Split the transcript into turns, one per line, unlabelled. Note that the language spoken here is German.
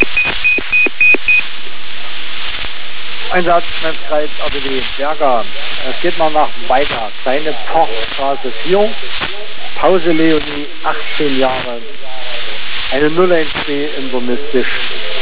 Einsatzkreis ABD Berger. Es geht mal nach weiter. Seine Parkstraße 4. Pause Leonie, 18 Jahre. Eine 012 intermistisch.